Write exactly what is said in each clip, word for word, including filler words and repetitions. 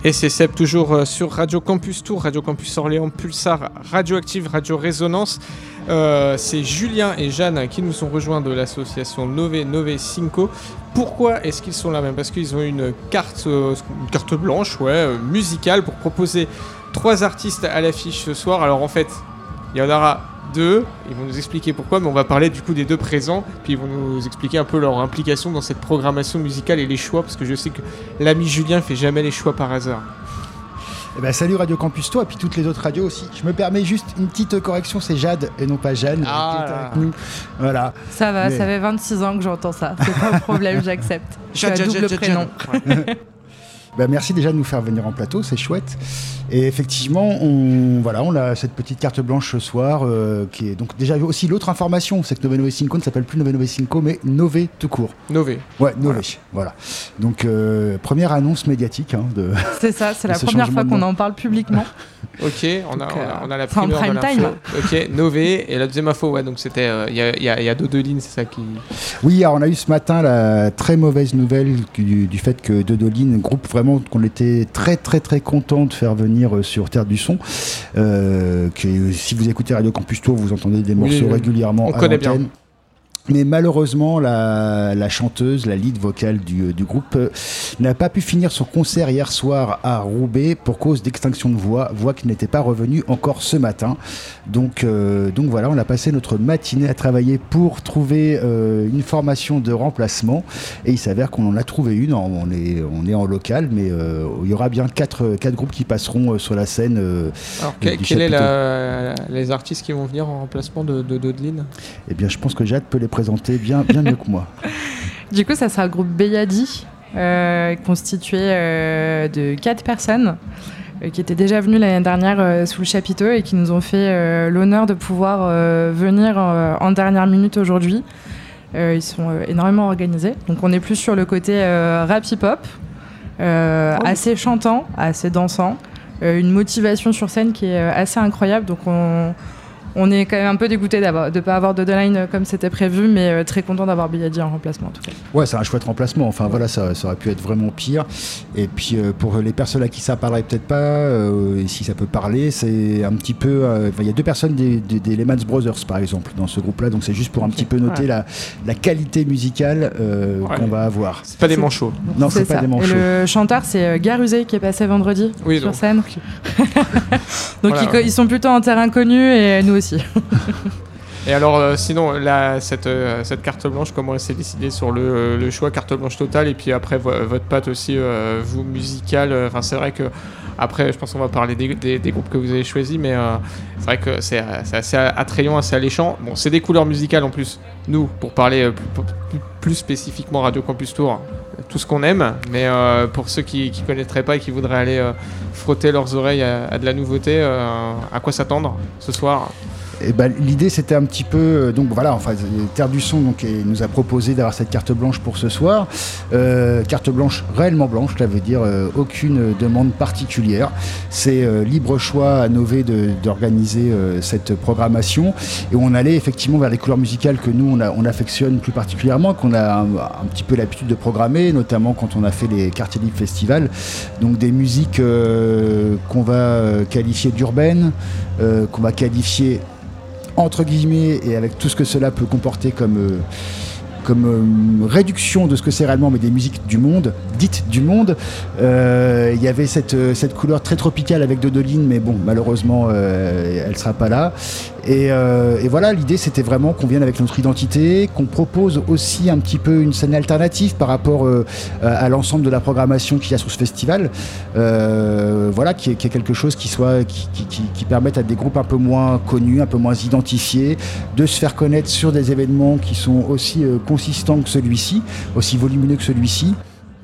Et c'est Seb, toujours sur Radio Campus Tour, Radio Campus Orléans, Pulsar, Radioactive, Radio Résonance. Euh, c'est Julien et Jeanne qui nous ont rejoints de l'association Nove Nove Cinco. Pourquoi est-ce qu'ils sont là même ? Parce qu'ils ont une carte, euh, une carte blanche ouais, euh, musicale pour proposer trois artistes à l'affiche ce soir. Alors en fait, il y en aura deux, ils vont nous expliquer pourquoi, mais on va parler du coup des deux présents, puis ils vont nous expliquer un peu leur implication dans cette programmation musicale et les choix, parce que je sais que l'ami Julien fait jamais les choix par hasard. Eh ben, salut Radio Campus Tour et puis toutes les autres radios aussi. Je me permets juste une petite correction, c'est Jade et non pas Jeanne ah qui est avec nous. Voilà. Ça va, mais... ça fait vingt-six ans que j'entends ça, c'est pas un problème, j'accepte. Jade, Jade, double Jade, prénom. Jade. Ben, merci déjà de nous faire venir en plateau, c'est chouette. Et effectivement, on, voilà, on a cette petite carte blanche ce soir, euh, qui est donc déjà aussi l'autre information, c'est que Nove Nove Cinco ne s'appelle plus Nove Nove Cinco, mais Nove tout court. Nove. Ouais, Nove. Voilà. voilà. Donc euh, première annonce médiatique. Hein, de, c'est ça, c'est la première fois qu'on en parle publiquement. Ok, on a, donc, euh, on a la primeur prime de l'info. Ok, Nove et la deuxième info, ouais, donc c'était il euh, y, y, y a Dodoline, c'est ça qui. Oui, alors on a eu ce matin la très mauvaise nouvelle du, du fait que Dodoline, groupe vraiment qu'on était très très très content de faire venir sur Terre du Son, euh, que si vous écoutez Radio Campus Tour, vous entendez des morceaux oui, régulièrement on à connaît l'antenne. Bien. Mais malheureusement, la, la chanteuse, la lead vocale du, du groupe, euh, n'a pas pu finir son concert hier soir à Roubaix pour cause d'extinction de voix, voix qui n'était pas revenue encore ce matin. Donc, euh, donc voilà, on a passé notre matinée à travailler pour trouver euh, une formation de remplacement. Et il s'avère qu'on en a trouvé une. On est, on est en local, mais euh, il y aura bien quatre, quatre groupes qui passeront euh, sur la scène. Euh, Alors, quel, quel est la, les artistes qui vont venir en remplacement de, de Dodeline ? Eh bien, je pense que Jade peut les présenter bien, bien mieux que moi. Du coup, ça sera le groupe Beyadi, euh, constitué euh, de quatre personnes euh, qui étaient déjà venues l'année dernière euh, sous le chapiteau et qui nous ont fait euh, l'honneur de pouvoir euh, venir euh, en dernière minute aujourd'hui. Euh, ils sont euh, énormément organisés. Donc, on est plus sur le côté euh, rap hip-hop, euh, oh. assez chantant, assez dansant, euh, une motivation sur scène qui est euh, assez incroyable. Donc, on... On est quand même un peu dégoûté de ne pas avoir de deadline comme c'était prévu, mais euh, très content d'avoir Beyadi en remplacement en tout cas. Ouais, c'est un chouette remplacement. Enfin voilà, ça, ça aurait pu être vraiment pire. Et puis euh, pour les personnes à qui ça parlerait peut-être pas, euh, et si ça peut parler, c'est un petit peu. Il euh, y a deux personnes des, des, des Lehman Brothers par exemple dans ce groupe-là, donc c'est juste pour un okay. petit peu noter ouais. la, la qualité musicale euh, ouais. qu'on va avoir. C'est pas des manchots. Non, c'est, c'est pas ça. des manchots. Et le chanteur, c'est Garusé qui est passé vendredi oui, sur donc. scène. donc voilà. ils, ils sont plutôt en terrain connu et nous aussi. Et alors, euh, sinon, la, cette, euh, cette carte blanche, comment elle s'est décidée sur le, euh, le choix carte blanche totale et puis après vo- votre patte aussi, euh, vous, musicale. Enfin, euh, c'est vrai que après, je pense qu'on va parler des, des, des groupes que vous avez choisis, mais euh, c'est vrai que c'est, c'est assez attrayant, assez alléchant. Bon, c'est des couleurs musicales en plus. Nous, pour parler euh, plus, plus, plus spécifiquement Radio Campus Tour, tout ce qu'on aime, mais euh, pour ceux qui ne connaîtraient pas et qui voudraient aller euh, frotter leurs oreilles à, à de la nouveauté, euh, à quoi s'attendre ce soir ? Et ben, l'idée c'était un petit peu donc voilà enfin Terre du Son donc et nous a proposé d'avoir cette carte blanche pour ce soir euh, carte blanche réellement blanche, ça veut dire euh, aucune demande particulière, c'est euh, libre choix à Nove de, d'organiser euh, cette programmation et on allait effectivement vers les couleurs musicales que nous on, a, on affectionne plus particulièrement, qu'on a un, un petit peu l'habitude de programmer, notamment quand on a fait les Quartiers Libres Festival, donc des musiques euh, qu'on va qualifier d'urbaines, euh, qu'on va qualifier entre guillemets, et avec tout ce que cela peut comporter comme, euh, comme euh, réduction de ce que c'est réellement, mais des musiques du monde, dites du monde. Euh, il y avait cette, cette couleur très tropicale avec Dodoline, mais bon, malheureusement, euh, elle ne sera pas là. Et, euh, et voilà, l'idée c'était vraiment qu'on vienne avec notre identité, qu'on propose aussi un petit peu une scène alternative par rapport euh, à l'ensemble de la programmation qu'il y a sur ce festival. Euh, voilà, qui est, qui est quelque chose qui, soit, qui, qui, qui, qui permette à des groupes un peu moins connus, un peu moins identifiés, de se faire connaître sur des événements qui sont aussi euh, consistants que celui-ci, aussi volumineux que celui-ci.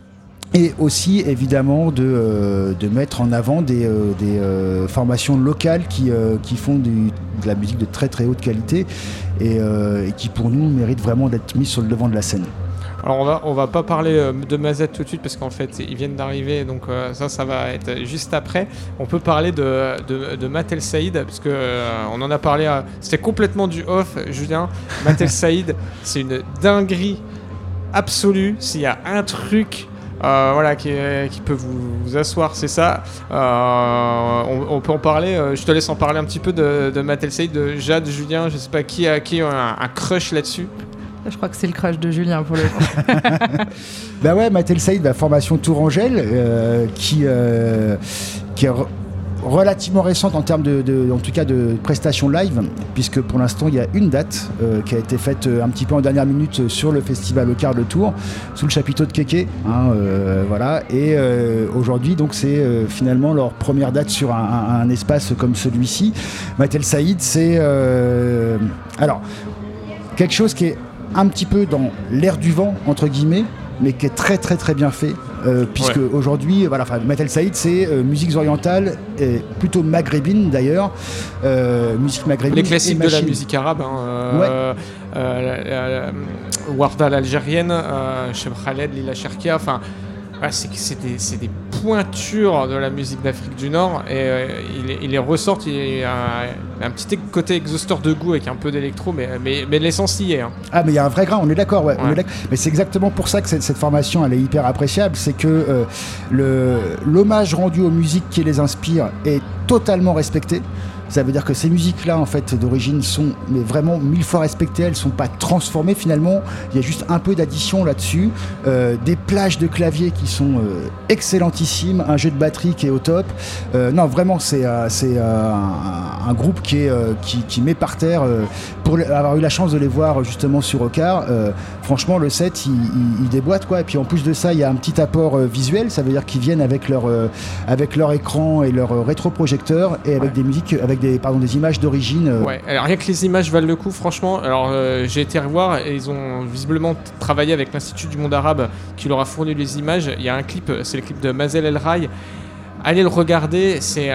Et aussi évidemment de, euh, de mettre en avant des, euh, des euh, formations locales qui, euh, qui font du, de la musique de très très haute qualité et, euh, et qui pour nous méritent vraiment d'être mises sur le devant de la scène. Alors on va, on va pas parler de Mazette tout de suite parce qu'en fait ils viennent d'arriver, donc euh, ça ça va être juste après. On peut parler de, de, de Matt El Saïd parce que euh, on en a parlé, à, c'était complètement du off, Julien. Matt El Saïd, c'est une dinguerie absolue. S'il y a un truc Euh, voilà, qui, qui peut vous, vous asseoir, c'est ça. Euh, on, on peut en parler. Euh, je te laisse en parler un petit peu de, de Matt El Saïd, de Jade, Julien. Je sais pas qui a qui a un, un crush là-dessus. Je crois que c'est le crush de Julien pour le coup. Bah ouais, Matt El Saïd, bah, formation Tourangelle, euh, qui euh, qui est re- relativement récente en termes de, de, en tout cas de prestations live, puisque pour l'instant il y a une date euh, qui a été faite euh, un petit peu en dernière minute sur le festival au quart de tour, sous le chapiteau de Kéké, hein, euh, voilà. Et euh, aujourd'hui donc c'est euh, finalement leur première date sur un, un, un espace comme celui-ci. Matt El Saïd, c'est euh, alors quelque chose qui est un petit peu dans l'air du vent entre guillemets, mais qui est très très très bien fait. Euh, puisque ouais. aujourd'hui, voilà, Matt El Saïd, c'est euh, musiques orientales, et plutôt maghrébines d'ailleurs, euh, musique maghrébine. Les classiques de la musique arabe, hein, euh, ouais. euh, la, la, la, Warda l'algérienne, euh, Cheb Khaled, Lila Cherkia, enfin. Ouais, c'est, c'est, des, c'est des pointures de la musique d'Afrique du Nord et euh, il, il les ressort, il a un, un petit côté exhausteur de goût avec un peu d'électro, mais, mais, mais l'essence y est. Hein. Ah, mais il y a un vrai grain, on est d'accord, ouais, ouais. on est d'accord. Mais c'est exactement pour ça que cette, cette formation elle est hyper appréciable, c'est que euh, le, l'hommage rendu aux musiques qui les inspirent est totalement respecté. Ça veut dire que ces musiques-là, en fait, d'origine, sont mais vraiment mille fois respectées. Elles ne sont pas transformées, finalement. Il y a juste un peu d'addition là-dessus. Euh, des plages de clavier qui sont euh, excellentissimes. Un jeu de batterie qui est au top. Euh, non, vraiment, c'est, euh, c'est euh, un, un groupe qui, est, euh, qui, qui met par terre. Euh, pour avoir eu la chance de les voir, justement, sur Ocar, euh, franchement, le set, il, il, il déboîte, quoi. Et puis, en plus de ça, il y a un petit apport euh, visuel. Ça veut dire qu'ils viennent avec leur, euh, avec leur écran et leur euh, rétroprojecteur et avec ouais. des musiques... Avec Des, pardon, des images d'origine. Euh... Ouais, alors rien que les images valent le coup, franchement. Alors euh, j'ai été revoir et ils ont visiblement t- travaillé avec l'Institut du monde arabe qui leur a fourni les images. Il y a un clip, c'est le clip de Mazel El Rai. Allez le regarder, c'est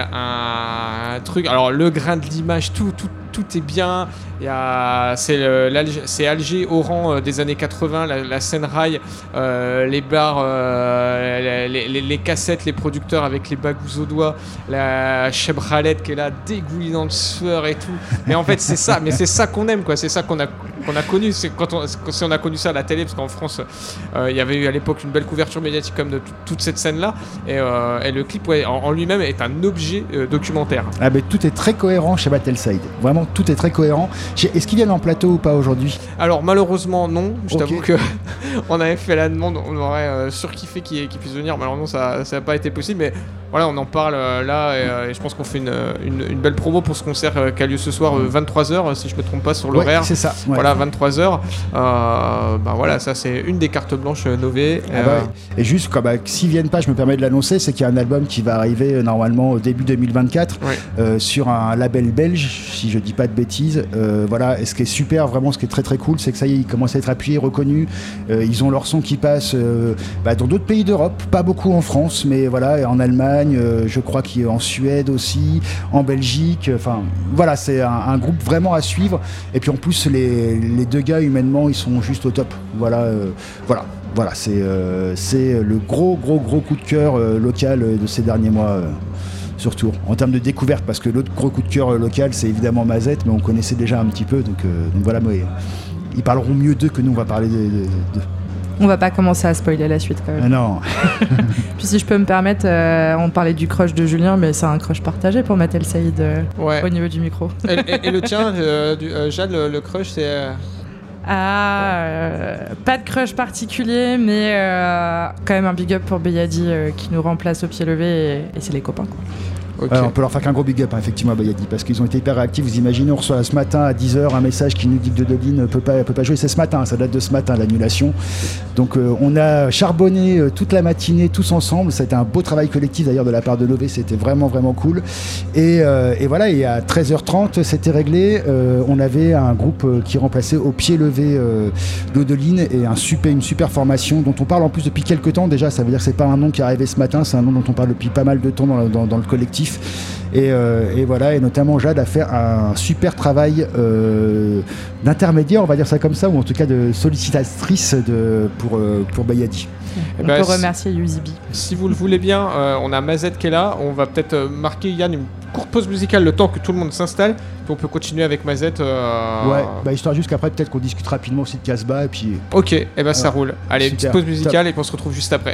un truc. Alors le grain de l'image, tout, tout, tout est bien. Il y a, c'est, le, c'est Alger, Oran euh, des années quatre-vingts, la, la scène rail, euh, les bars, euh, les, les, les cassettes, les producteurs avec les bagous aux doigts, la Cheb Khaled qui est là dégoulinant de sueur et tout. Mais en fait c'est ça, mais c'est ça qu'on aime, quoi. C'est ça qu'on a, qu'on a connu. C'est quand on, si on a connu ça à la télé, parce qu'en France euh, il y avait eu à l'époque une belle couverture médiatique comme de t- toute cette scène là. Et, euh, et le clip ouais, en, en lui-même est un objet euh, documentaire. Ah ben tout est très cohérent chez Matt El Saïd. Vraiment tout est très cohérent. Est-ce qu'ils viennent en plateau ou pas aujourd'hui ? Alors malheureusement non, je okay. t'avoue que on avait fait la demande, on aurait euh, surkiffé qu'ils, qu'ils puissent venir, malheureusement ça n'a pas été possible, mais voilà, on en parle euh, là et, euh, et je pense qu'on fait une, une, une belle promo pour ce concert euh, qui a lieu ce soir euh, vingt-trois heures si je me trompe pas sur l'horaire. Ouais, c'est ça. Ouais. Voilà, vingt-trois heures. Euh, bah voilà, ça c'est une des cartes blanches euh, Nové. Ah bah, euh... Et juste quand bah, s'ils viennent pas, je me permets de l'annoncer, c'est qu'il y a un album qui va arriver euh, normalement au début deux mille vingt-quatre ouais. euh, sur un label belge, si je dis pas de bêtises. Euh, voilà, et ce qui est super, vraiment, ce qui est très très cool, c'est que ça y est, ils commencent à être appuyés, reconnus. Euh, ils ont leur son qui passe euh, bah, dans d'autres pays d'Europe, pas beaucoup en France, mais voilà, et en Allemagne, euh, je crois qu'il est en Suède aussi, en Belgique. Enfin, voilà, c'est un, un groupe vraiment à suivre. Et puis en plus, les, les deux gars humainement, ils sont juste au top. Voilà, euh, voilà. Voilà, c'est, euh, c'est le gros, gros, gros coup de cœur euh, local euh, de ces derniers mois, euh, surtout en termes de découverte, parce que l'autre gros coup de cœur euh, local, c'est évidemment Mazette, mais on connaissait déjà un petit peu, donc, euh, donc voilà, mais, ils parleront mieux d'eux que nous, on va parler de... de, de... On va pas commencer à spoiler la suite quand même. Ah non. Puis si je peux me permettre, euh, on parlait du crush de Julien, mais c'est un crush partagé pour Matt El Saïd euh, ouais. au niveau du micro. Et, et, et le tien, euh, du, euh, Jade, le, le crush, c'est... Euh... Ah, euh, pas de crush particulier, mais euh, quand même un big up pour Beyadi euh, qui nous remplace au pied levé et, et c'est les copains, quoi. Okay. Alors, on peut leur faire qu'un gros big up, hein, effectivement, à Bayadi, parce qu'ils ont été hyper réactifs. Vous imaginez, on reçoit ce matin à dix heures un message qui nous dit que Dodeline ne peut pas, peut pas jouer. C'est ce matin, ça date de ce matin, l'annulation. Donc, euh, on a charbonné euh, toute la matinée, tous ensemble. Ça a été un beau travail collectif d'ailleurs de la part de Lové. C'était vraiment, vraiment cool. Et, euh, et voilà, et à treize heures trente, c'était réglé. Euh, on avait un groupe euh, qui remplaçait au pied levé euh, Dodeline et un super, une super formation dont on parle en plus depuis quelques temps déjà. Ça veut dire que c'est pas un nom qui est arrivé ce matin, c'est un nom dont on parle depuis pas mal de temps dans, dans, dans le collectif. Et, euh, et voilà, et notamment Jade a fait un super travail euh, d'intermédiaire, on va dire ça comme ça, ou en tout cas de sollicitatrice de, pour, euh, pour Bayadi. On bah, peut remercier Yuzibi. Si vous le voulez bien, euh, on a Mazette qui est là, on va peut-être euh, marquer Yann une courte pause musicale le temps que tout le monde s'installe, puis on peut continuer avec Mazette. Euh... Ouais, bah histoire juste qu'après peut-être qu'on discute rapidement aussi de Casbah et puis... Ok, et eh bah ça ouais. roule. Allez, Super. Une petite pause musicale Top. et puis on se retrouve juste après.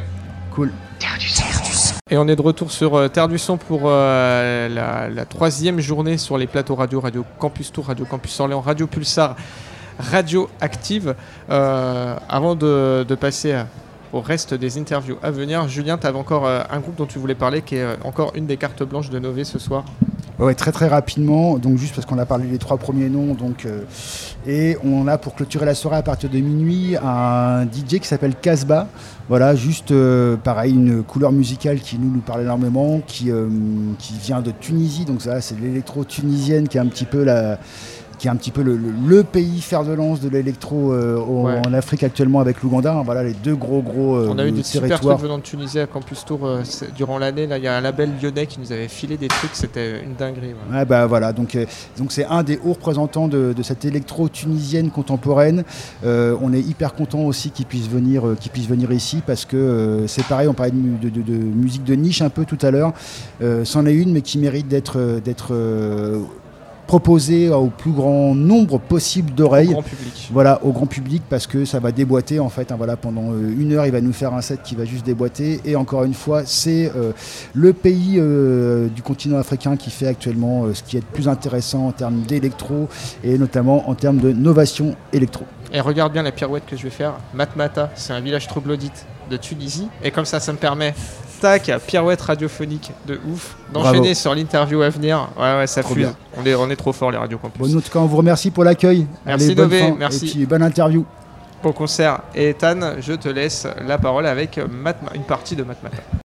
Cool. Et on est de retour sur euh, Terre du Son pour euh, la, la troisième journée sur les plateaux radio, Radio Campus Tour, Radio Campus Orléans, Radio Pulsar, Radio Active. Euh, avant de, de passer à, au reste des interviews à venir, Julien, tu avais encore euh, un groupe dont tu voulais parler qui est euh, encore une des cartes blanches de Nové ce soir. Ouais, très très rapidement, donc juste parce qu'on a parlé des trois premiers noms, donc, euh, et on a pour clôturer la soirée à partir de minuit un D J qui s'appelle Casbah. Voilà, juste euh, pareil, une couleur musicale qui nous, nous parle énormément, qui, euh, qui vient de Tunisie, donc ça c'est l'électro tunisienne qui est un petit peu la... qui est un petit peu le, le, le pays fer de lance de l'électro euh, au, ouais. en Afrique actuellement avec l'Ouganda. Hein, voilà les deux gros gros euh, On a eu des territoires. super trucs venant de Tunisie à Campus Tour euh, durant l'année. Là, il y a un label lyonnais qui nous avait filé des trucs, c'était une dinguerie. Ouais, ouais bah voilà, donc euh, donc c'est un des hauts représentants de, de cette électro tunisienne contemporaine. Euh, on est hyper content aussi qu'ils puissent venir, euh, qu'ils puissent venir ici parce que euh, c'est pareil. On parlait de, de, de, de musique de niche un peu tout à l'heure. Euh, c'en est une, mais qui mérite d'être d'être euh, proposé au plus grand nombre possible d'oreilles. Au grand public. Voilà, au grand public, parce que ça va déboîter en fait. Hein, voilà, pendant une heure, il va nous faire un set qui va juste déboîter. Et encore une fois, c'est euh, le pays euh, du continent africain qui fait actuellement euh, ce qui est le plus intéressant en termes d'électro et notamment en termes de novation électro. Et regarde bien la pirouette que je vais faire. Matmata, c'est un village troglodyte de Tunisie. Et comme ça, ça me permet, tac, pirouette radiophonique de ouf, d'enchaîner Bravo. Sur l'interview à venir. Ouais, ouais, ça trop fuse. On est, on est trop fort, les Radio Campus. Bon, en tout cas, on vous remercie pour l'accueil. Merci, Nové, merci. Et puis, bonne interview. Bon concert. Et Ethan, je te laisse la parole avec Matma, une partie de Matmata.